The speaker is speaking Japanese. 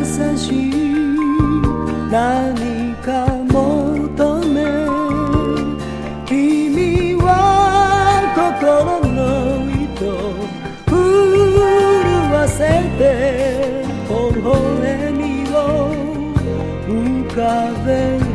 しい何か求め君は心の糸震わせて微笑みを浮かべる